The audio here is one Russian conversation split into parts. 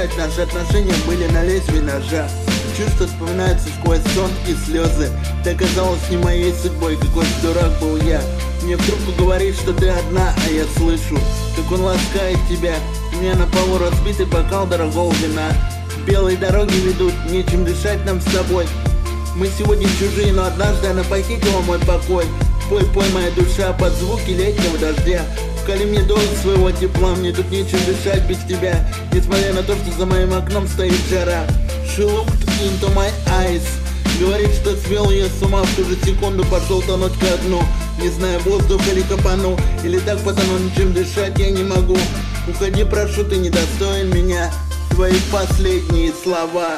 дышать. Наши отношения были на лезвии ножа. Чувства вспоминаются сквозь сон и слезы. Ты оказалась не моей судьбой, какой же дурак был я. Мне в трубку говорит, что ты одна, а я слышу, как он ласкает тебя. У меня на полу разбитый бокал дорогого вина. Белые дороги ведут, нечем дышать нам с тобой. Мы сегодня чужие, но однажды она похитила мой покой. Пой, пой, моя душа, под звуки летнего дождя. Вкали мне дозу своего тепла, мне тут нечем дышать без тебя. Несмотря на то, что за моим окном стоит жара. She looked into my eyes. Говорит, что свел ее с ума, в ту же секунду пошел тонуть ко дну. Не знаю, воздух или капану, или так потому ничем дышать я не могу. Уходи, прошу, ты недостоин меня. Твои последние слова.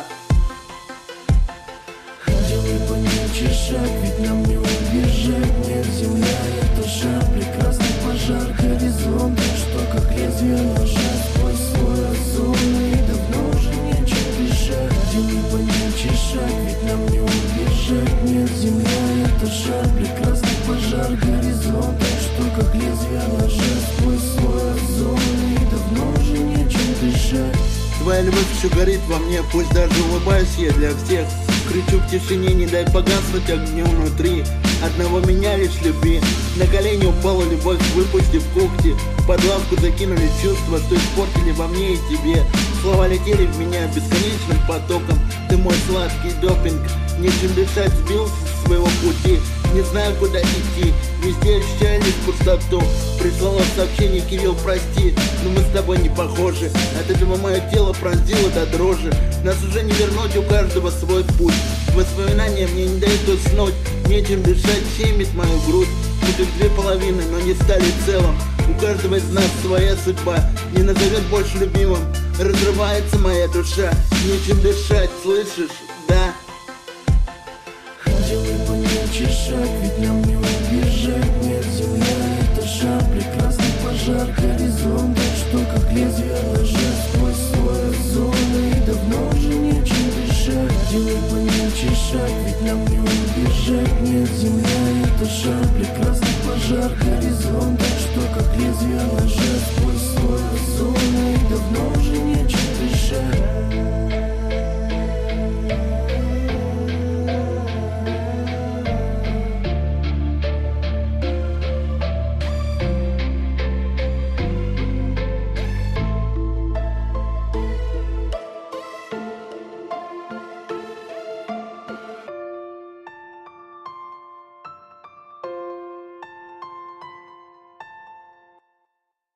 Делай помельче шаг, ведь нам не убежать. Нет, земля — это шар, прекрасный пожар. Горизонт, что как лезвие ножа. Сквозь слой озона, и давно уже нечем дышать. Делай помельче шаг, ведь нам не убежать. Нет, земля — это шар, прекрасный пожар. Горизонт, что как лезвие ножа. Сквозь слой озона, и давно уже нечем дышать. Твоя любовь еще горит во мне, пусть даже улыбаюсь я для всех. Кричу в тишине, не дай погаснуть огню внутри. Одного меня лишь люби. На колени упала любовь, выпустив когти. Под лавку закинули чувства, что испортили во мне и тебе. Слова летели в меня бесконечным потоком. Ты мой сладкий допинг. Нечем дышать, сбился с своего пути. Не знаю, куда идти, везде ощущаю лишь пустоту. Прислала сообщение: Кирилл, прости, но мы с тобой не похожи. От этого мое тело пронзило до дрожи. Нас уже не вернуть, у каждого свой путь. Воспоминания мне не дают уснуть. Нечем дышать, щемит мою грудь. Мы как две половины, но не стали целым. У каждого из нас своя судьба. Не назовет больше любимым. Разрывается моя душа. Нечем дышать, слышишь, да? Делай помельче шаг, ведь нам не убежать. Нет, земля — это шар, прекрасный пожар. Горизонт, что как лезвие ножа. Сквозь слой озона, и давно уже нечем дышать. Делай помельче шаг, ведь нам не убежать. Нет, земля — это шар, прекрасный пожар. Горизонт, что как лезвие ножа. Сквозь слой озона, и давно уже нечем дышать.